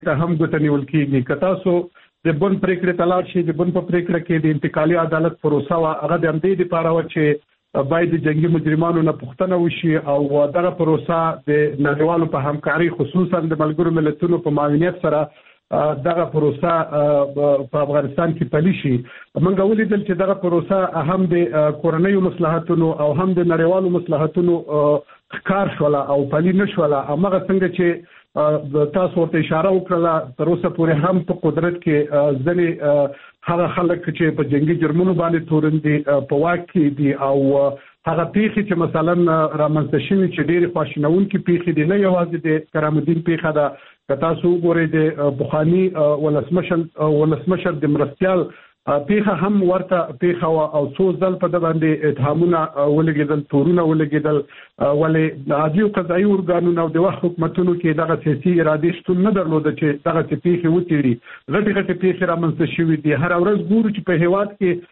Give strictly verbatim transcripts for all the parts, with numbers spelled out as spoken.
ته هم ګوتنیول کیږي. که تاسو د بن پریکړې تلاړ شي، د بن په پریکړه کې د انتقالي عدالت پروسه وا هغه د همدې لپاره و چې باید د جنگي مجرمانو نه پوښتنه وشي او دغه پروسه د نړیوالو په همکاري خصوصا د ملګرو ملتونو په معاونیت سره دغه پروسه په افغانستان کې پلي شي. موږ ولیدل چې دغه پروسه هم د کورنیو مصلحتونو او هم د نړیوالو مصلحتونو ښکار شوله او پلي نه شوله. همغه څنګه چې تاسو ورته اشاره وکړه، تر اوسه پورې هم په قدرت کې ځینې هغه خلک چې په جنگي جرمونو باندې تورن دي په واک کې دي او هغه پیښې چې مثلا رامنځته شوي چې ډېرې خواشینونکې پیښې دي، نه یوازې د کرام الدین پیښه ده، که تاسو وګورئ د بخاري ولسمشر ولسمشر د مرستیال پیښه هم ورته پیښه او څو ځل په د باندې اتهامونه ولګېدل، تورونه ولګېدل، ولې د عادي قضایي ارګانونو او د وخت حکومتونو کې دغه سیاسي ارادې شتون نه درلوده چې دغه پیښې وڅېړي. غټې غټې پیښې رامنځته شوي دي. هر ورځ ګورو چې په هېواد کې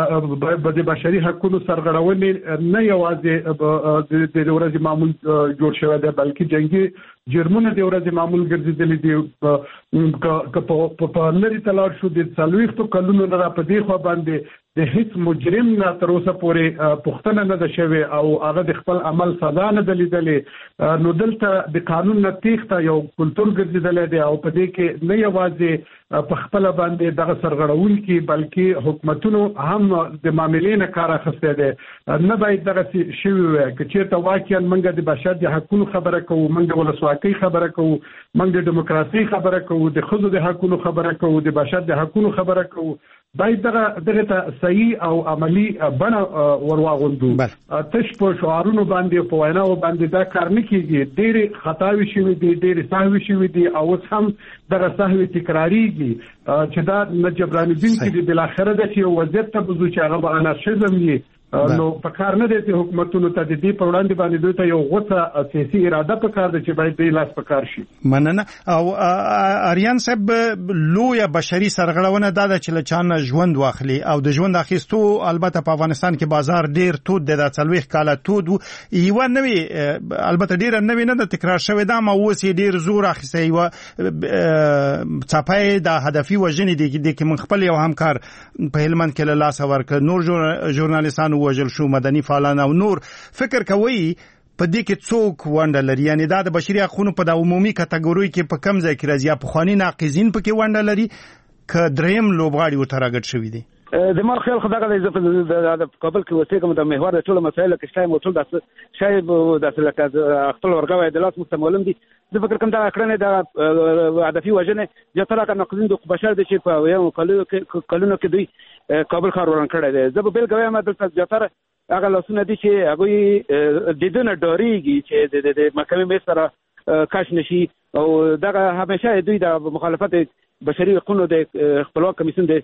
د بشري حقوقو سرغړونې نه یوازې د ورځې معمول جوړ شوی دی، بلکې جنگي جرمونه د ورځې معمول ګرځېدلي دي. که په لرې تلاړ شو د څلوېښتو کلونو نه را په دې خوا باندې د هیڅ مجرم نه تر اوسه پورې پوښتنه نه ده شوې او هغه د خپل عمل سزا نه ده لیدلې. نو دلته د قانون نه تېښته یو کلتور ګرځېدلی دی او په دې کې نه یوازې په خپله باندې دغه سرغړونکي بلکې حکومتونو هم د معاملې نه کار اخیستی دی. نه باید دغسې شوي وی. که چېرته واقعا موږ د بشر د حقونو خبره کوو، موږ د ولسواکۍ خبره کوو، موږ د ډیموکراسۍ خبره کوو، د ښځو د حقونو خبره کوو، د بشر د حقونو خبره کوو، باید دغه دغه ته صحیح او عملی بڼه ورواغوندو. تش په شعارونو باندې په ویناو باندې دا کار نه کیږي. ډېرې خطاوې شوي دي، ډېرې سهوې شوي دي او اوس هم دغه سهوې تکراریږي چې دا نه جبرانېدونکي دي. بالاخره ده چې یو وضعیت ته بځو چې هغه به انارشیزم وي. نو په کار نه دی چې حکومتونو ته د دې په وړاندې باندې دوی ته یو غوڅه سیاسي اراده په کار ده چې باید دوی لاس په کار شي. مننه. او اریان صاحب، لویه بشري سرغړونه دا ده چې له چا نه ژوند واخلي او د ژوند اخیستو البته په افغانستان کې بازار ډېر تود دی، دا څلوېښت کاله تود و. یوه نوې البته ډېره نوې نه ده، تکرار شوې ده، اما اوس یې ډېر زور اخیستی. یوه څپه یې د هدفي وژنې دی کې من خپل یو همکار په هلمند کې له لاسه ورکړ، نور ژورنالیستان وژل شو، مدني فعالان او نور. فکر کوئ په دې کې څوک ونډه لري؟ یعنی دا د بشري حقوقو په د عمومي کټګورۍ کې په کم ځای کې راځي؟ پخواني ناقضین پکې ونډه لري که دریم لوبغاړي ورته راګډ شوي دي؟ د ما خیال خو دغه د کابل کې اوسېږم، د محور د ټولو مسایلو کې شاید ټول داسې شاید داسې لکه خپل ورغوی د لاس موږ ته معلوم دي. زه فکر کوم دغه کړنې د هدفي وژنې زیاتره هغه ناقضین د بشر دي چې په یو کلونو کې دوی کابل ښار وران کړی دی. زه به بېلګه وایم دلته زیاتره هغه لاسونه دي چې هغوی د ده نه ډارېږي چې د محکمې میز سره کش نشي او دغه همیشه دوی د مخالفت بشري حقوقو د خپلواک کمیسیون د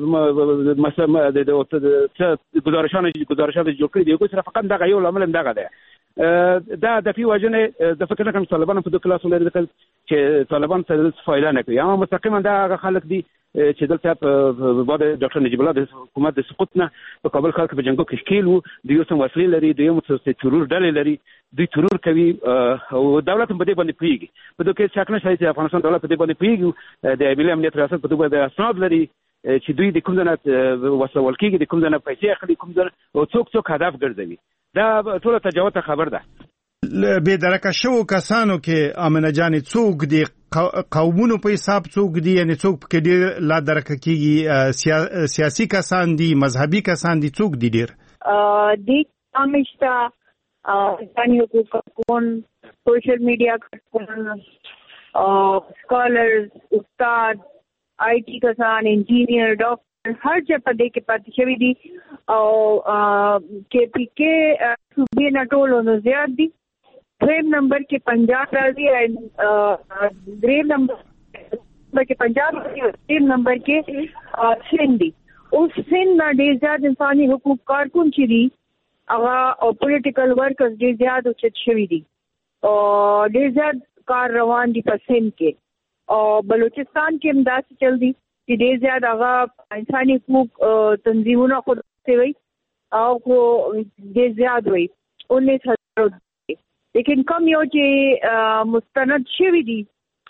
ګزارشانو ګزارشات جوړ کړي دي. هغوی سره فقط دغه یو لامل دغه دی. دا هدفي وژنې د فکر نه کوم طالبان په دې کلاس ولري چې طالبان څه فایده نه کوي، اما مستقیما دا هغه خلک دي چې دلته په بعد ډاکټر نجیب الله د حکومت د سقوط نه په کابل ښار کې په جنګو کې ښکېل وو، دوی اوس هم وسلې لري، دوی هم ترور ډلې لري، دوی ترور کوي او دولت هم په دې باندې پوهېږي. په دې کې شک نشته چې افغانستان دولت په دې باندې پوهېږي، د ملي امنیت ریاست په دې باندې اسناد لري چې دوی د کوم ځای نه وسول کېږي، د کوم ځای نه پیسې اخلي، کوم ځای او څوک څوک هدف ګرځوي. دا ټوله تجاوز ته خبر ده. بې درکه شوو کسانو کې امنه جانې څوک دي؟ قومونو په حساب څوک دي؟ یعنی څوک پکې ډېر لا درکه کېږي؟ سیاسي کسان دي، مذهبي کسان دي، څوک دي ډېر؟ دې همیشته انساني حقوق کارکون، سوشل میډیا کارکون، سکالرز، استاد، آئی ٹی کسان، انجینئر، ډاکټر، هر ځای په دې کې پاتې شوي دي او کې پی کې صوبې نه ټولو نو زیات دي. دریم نمبر کې پنجاب راځي، دریم نمبر کې پنجاب راځي، دریم نمبر کې سندھ دي. اوس سندھ نه ډېر زیات انساني حقوق کارکون چې دي هغه او پولیټیکل ورکرز ډېر زیات اوچت شوي دي او ډېر زیات کار روان دي په سندھ کې. او بلوچستان کې هم داسې چل دي چې ډېر زیات هغه انساني حقوق تنظیمونه خود وي او خو ډېر زیات وي انیس هزار. لیکن کم یو چې مستند شوي دي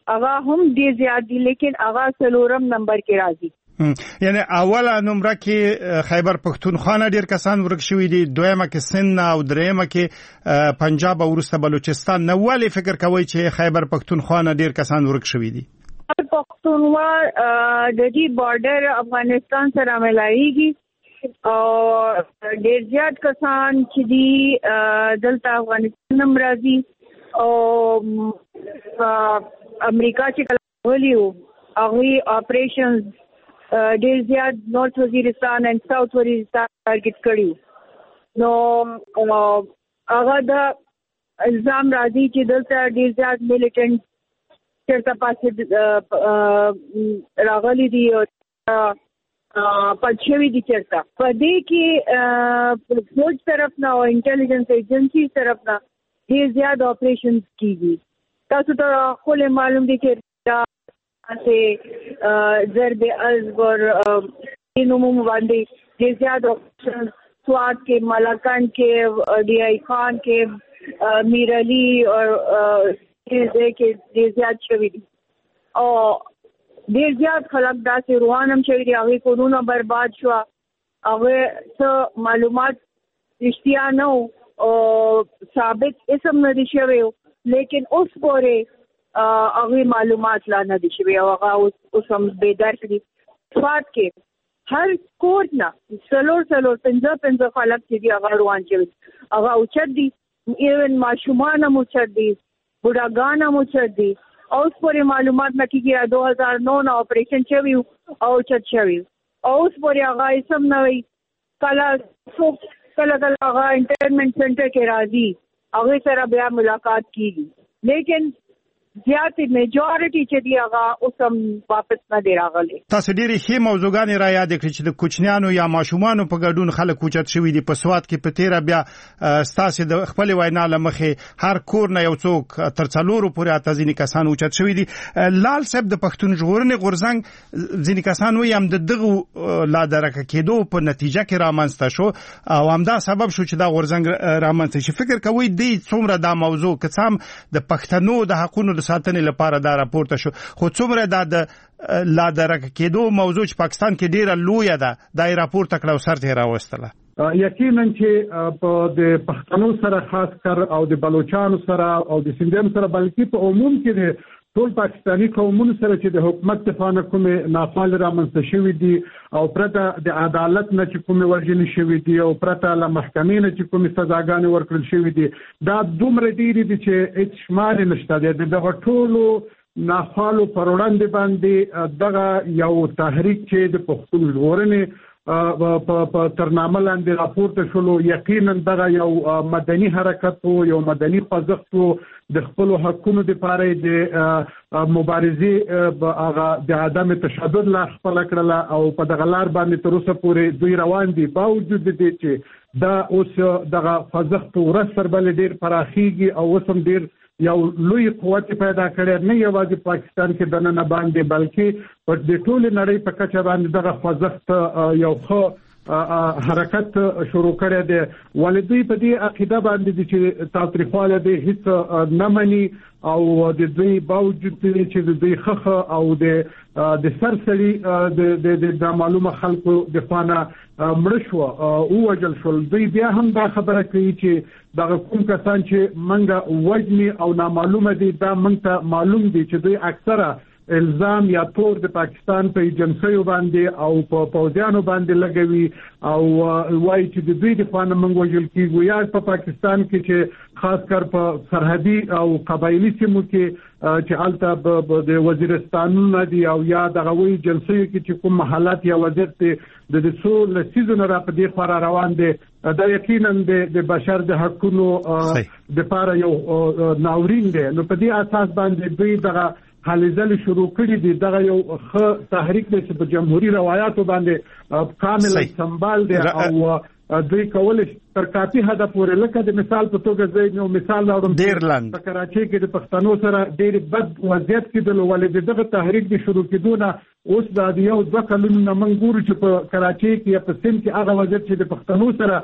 هغه هم ډیر زیات دي لیکن هغه څلورم نمبر کې راځي. یعنی اوله نمبر کې خیبر پختونخوا ډیر کسان ورک شوي دي، دویمه کې سند او دریمه کې پنجاب او وروسته بلوچستان. نو ولې فکر کوي چې خیبر پختونخوا ډیر کسان ورک شوي دي؟ پختونخوا د دې بارډر افغانستان سره ملایږي او ډیر زیات کسان چې دي دلته افغانستان هم راځي او امریکا چې کله ولیو هغه اپریشنز ډیر زیات نورث وزیرستان او ساوث وزیرستان ټارګټ کړیو. نو هغه د الزام راځي چې دلته ډیر زیات میلیټنټ چرته پاسې راغلي دي او پچوي دي چرته په دې کې فوج طرف نه او انټيليجنس ایجنسی طرف نه ډیر زیات اپریشنز کیږي. تاسو ته خو معلوم دي چې سے ضرب ازبر نوموں باندې ډیر زیات اپریشن سوات کې، ملاکان کې، ڈی آئی خان کې، میر علی اور دې کې ډیر زیات شوي دي او ډیر زیات خلک داسې روان هم شوي دي. هغه کورونه برباد شو، هغه څه معلومات رښتیا نه او ثابت اسم نه دي شوی، لیکن اوس پورې هغه معلومات لا نه دي شوی او هغه اوس هم بې درک دي. سوات کې هر کور نه څلور څلور پنځه پنځه خلک چې دي هغه روان شوي، هغه اوچت دي، ایون ماشومان هم اوچت دي، بوډاګان هم اوچت دي. اوس پورې معلومات نه کېږي دو هزار نو نه اپریشن شوي او اوچت شوي، اوس پورې هغه اسم نه وي. کله څوک کله کله هغه انټرټینمنټ سنټر کې راځي، هغه سره بیا ملاقات کیږي، لیکن زیاتې میجورټي چې دی هغه اوس هم واپس نه دی راغلی. تاسو ډېرې ښې موضوعګانې را یاد کړې چې د کوچنیانو یا ماشومانو په ګډون خلک اوچت شوي دي. په سوات کې په تیره بیا ستاسې د خپلې وینا له مخې هر کور نه یو څوک تر څلورو پورې اته ځینې کسان اوچت شوي دي. لال صاحب د پښتون ژغورنې غورځنګ ځینې کسان وایي هم د دغو لا درکه کېدو په نتیجه کې رامنځته شو او همدا سبب شو چې دا غورځنګ رامنځته شي. فکر کوئ دی څومره دا موضوع که څه هم د پښتنو د حقونو د ساتنې لپاره دا راپورته شو، خو څومره دا د لا درکه کېدو موضوع چې پاکستان کې ډیره لویه ده دا یې راپورته کړه او سر ته یې راوستله؟ یقینا چې په د پښتنو سره خاص کر او د بلوچستان سره او د سندهم سره بلکې په عموم کې ټول پاکستانی قومونو سره چې د حکومت څخه کومه ناخوالې رامنځته شوې دي او پرته د عدالت نه چې کومه ورجنې شوې دي او پرته له محکمې نه چې کومه سزاګانې ورکړل شوې دي، دا دومره ډېری دي چې هیڅ شمار نشته. د دغه ټولو ناخوالو پر وړاندې باندې دغه یو تحریک چې د پښتون ژغورنې په ترنامه لاندې راپورته شولو، یقینا دغه یو مدني حرکت وو، یو مدني خوځښت وو، د خپل حقونو لپاره د مبارزې هغه د عدم تشدد لا خپل کړل او په دغه لار باندې تر اوسه پورې دوی روان دي. باوجود دې چې دا اوس دغه خوځښت ورسره بل ډیر پراخيږي او اوس هم ډیر یو لوی قوت پیدا کړی، نه یوازې پاکستان کې دننه باندې بلکې په د ټول نړۍ په کچه باندې دغه خوځښت یو ښه حرکت شروع کړی دی. ولې په دې عقیده باندې چې تاریخواله دې هیڅ نه مني او د دوی باوجود چې د دوی خخه او د د سرسړي د د معلومه خلکو د خانه مړ شو او وجل شول، دوی بیا هم دا خبره کوي چې دا کوم کسان چې منګه وجني او نامعلومه دي دا منته معلوم دي چې دوی اکثره الزام یا تور د پاکستان په ایجنسیو باندې او په پوځیانو باندې لګوي او وایي چې د دوی د خانه منګ وجل کیږي یا په پاکستان کې چې خاص کر په سرحدي او قبایلی سیمو کې چې الته د وزیرستانونو دی او یا دغه وی ایجنسیو کې چې کوم حالات یا وضعیت د د څو لسیزونو را په دې خبره روان دي، دا یقینا د بشر د حقوقو د لپاره یو ناورین دی. نو په دې اساس باندې دوی دغه حالزل شروع کړی دی. دغه یو ښه تحریک دی چې په جمهوریت روایتو باندې کامل سمبال دی او دوی کول تر کافي حد پورې لکه د مثال په توګه زه یو مثال راوړم. ډیرلند په کراچۍ کې د پښتنو سره ډېر بد وضعیت کېدل ولې دغه تحریک د شروع کېدونه اوس د یو دوه کلونو نه موږ ګورو چې په کراچۍ کې یا په سند کې هغه وضعیت چې د پښتنو سره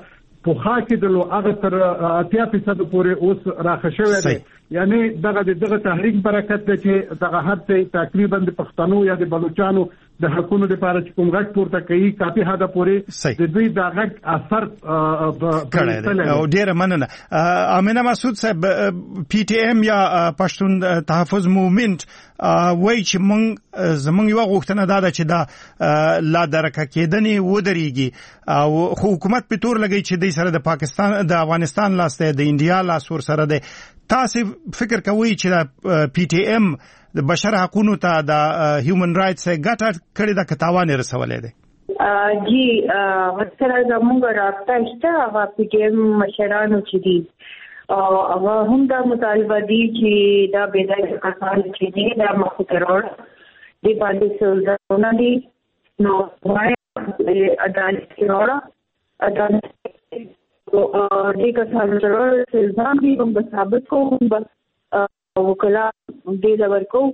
په خا کې د لو هغه تر اتیا فیصد پورې اوس راخښوي دي یعنی دغه دغه تحریک برکت دی چې دغه هر څه تقریبا د پښتنو یا د بلوچستانو د حکومت لپاره چې کوم غټ پورته کوي کافي حدا پورې د دوی د غټ اثر کړی او ډیره مننه امینه مسعود صاحب پی ټی ایم یا پښتون تحفظ موومنت وای چې مونږ زمونږ یو غوښتنه ده چې دا لا درکه کېدنې ودرېږي او حکومت په تور لګي چې د سره د پاکستان د افغانستان لاسته د انډیا لاس ور سره ده تاسو فکر کوئ چې پی ټی ایم د بشر حقوقو ته د هیومن رائټس ګټه کړې ده که تاوان رسولې ده جی ورسره زموږ رابطه شته هغه پی ټی ایم مشرانو چې دي او هغه هم دا مطالبه دي چې دا بېځایه کسان چې دي دا مخاطرون دي باندې سلطنونه دي نو وایي عدالت کې راوړه عدالت دې کسانو سره الزام دي هم به ثابت کوو هم به وکلا دې لور کوو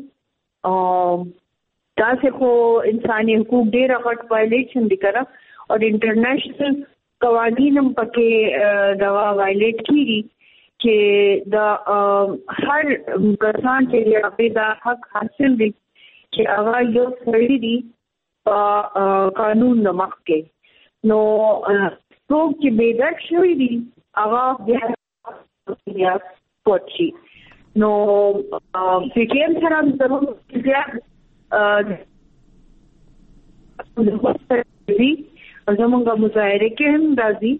تاسو خو انساني حقوق ډېر غټ وایلیشن دي کړه او انټرنیشنل قوانین هم پکې دا وایلیټ کیږي چې دا هر کسان چې په دا حق حاصل دي چې هغه یو سړی دي په قانون د مخ کې نو څوک چې بېدرک شوی دي هغه بیا پوت شي نو پی ټی ایم سره زموږ زیات زموږ مظاهره کې هم راځي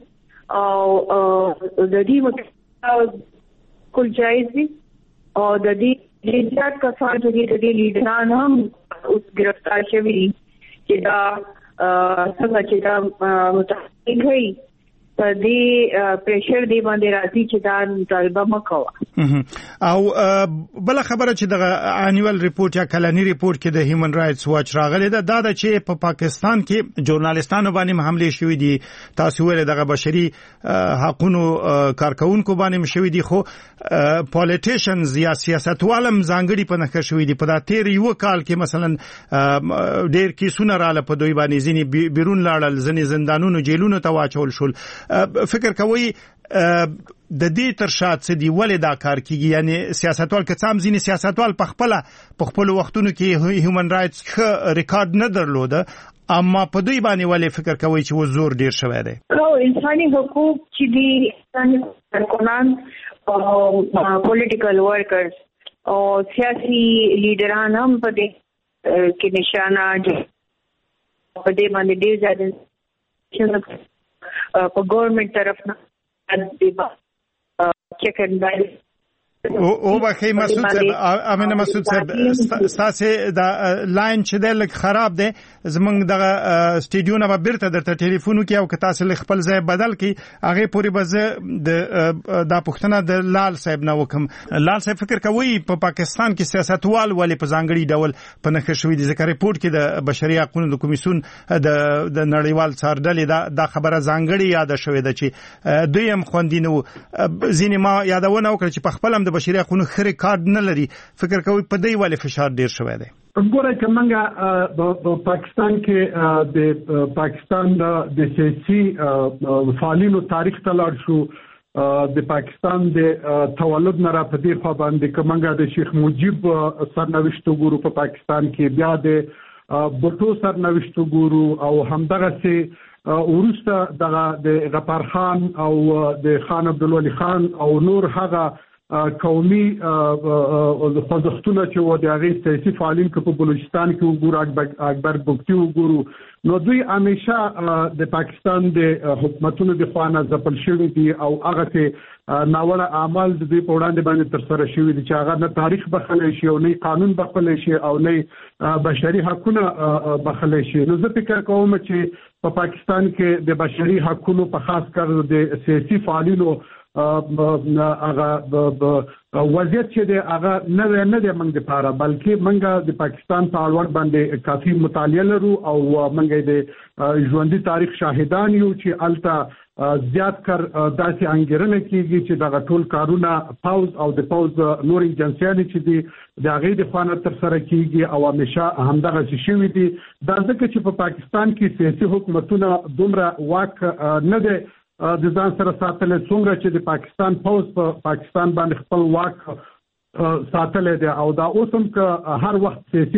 او د دې کل جایز دي او د دې زیات کسان چې د دې لیډران هم اوس گرفتار شوي دي چې دا څنګه چې دا متحرک وي په دې پریشر دی باندې راځي چې دا مطالبه مکوه او بل خبره چې د انیوال ریپورت یا کلنی ریپورت کې د هیومن رائټس واچ راغلی ده دا د چې په پاکستان کې ژورنالیستانو باندې حمله شوې دي تاسو ویل دغه بشري حقوقو کارکونکو باندې شوې دي خو پالیټیشنز یا سیاستوالم ځانګړي په نخښه شوې دي په دا تیر یو کال کې مثلا ډېر کیسونه رااله په دوی باندې ځینې بیرون لاړل ځینې زندانونو جیلونو ته واچول شول فکر کوي د دې تر شات څه دی ولې دا کار کیږي یعنی سیاستوال که څام ځینې سیاستوال په خپل په خپل وختونو کې هیومن رائټس ښه ریکارډ نه درلوده اما په دوی باندې ولې فکر کوي چې وزور ډیر شوی دی او انساني حقوق چې دي انساني کارکنان او پولیټیکل ورکرز او سیاسي لیډران هم په دې کې نشانه دي په دې باندې ډیر ځای په ګورنمنت طرف نه چیک اینڈ بیلنس او او بخې مسعود صاحب امینه مسعود صاحب تاسو دا لاین چې د لک خراب دی زمونږ د سټډیو نه بیرته درته ټلیفون کې او که تاسو خپل ځای بدل کړئ هغه پوری به د دا پښتنه د لال صاحب نه وکم لال صاحب فکر کوي په پاکستان کې سیاستوال ولې په ځانګړي ډول په نخښه شوې دي ځکه ریپورت کې د بشري حقوقو د کمیسیون د د نړیوال څارډلې دا د خبره ځانګړي یاد شوې ده چې دویم خوندینو ځینې ما یادونه وکړه چې په خپل د بشري حقوقو خري کارت نه لري فکر کوي په دې والي فشار ډیر شوی دی وګورئ کومه په پاکستان کې د پاکستان د سیاسي فعالینو تاریخ ته لاړ شو د پاکستان د تولد نه را پدې خو باندې کومه د شیخ مجیب سرنوشت ګورو په پاکستان کې بیا د بوټو سرنوشت ګورو او همدغه سي ورسته د غفار خان او د خان عبدالولي خان او نور هغه قومي خوځښتونه چې و د هغې سیاسي فعالین که په بلوچستان کې وګورو اکبر بګتي وګورو نو دوی همیشه د پاکستان د حکومتونو د خوا نه ځپل شوي دي او هغه څه ناوړه اعمال د دوی په وړاندې باندې ترسره شوي دي چې هغه نه تاریخ بخښلی شي او نه قانون بخښلی شي او نه بشري حقونه بخښلی شي نو زه فکر کوم چې په پاکستان کې د بشري حقونو په خاص کر د سیاسي فعالینو هغه وضعیت چې دی هغه نه نه دی موږ لپاره بلکې موږ د پاکستان په اړوند باندې کافي مطالعه لرو او موږ د ژوندۍ تاریخ شاهدان یو چې الته زیات کر داسې انګیرنه کیږي چې دغه ټول کارونه پاوز او د پاوز نور ایجنسیانې چې دي د هغې د خوا نه ترسره کیږي او همیشه همدغسې شوي دي دا ځکه چې په پاکستان کې سیاسي حکومتونه دومره واک نه دی د ځان سره ساتل څومره چې د پاکستان پوز په پاکستان باندې خپل واک ساتل دي او دا اوس هم که هر وخت سیاسي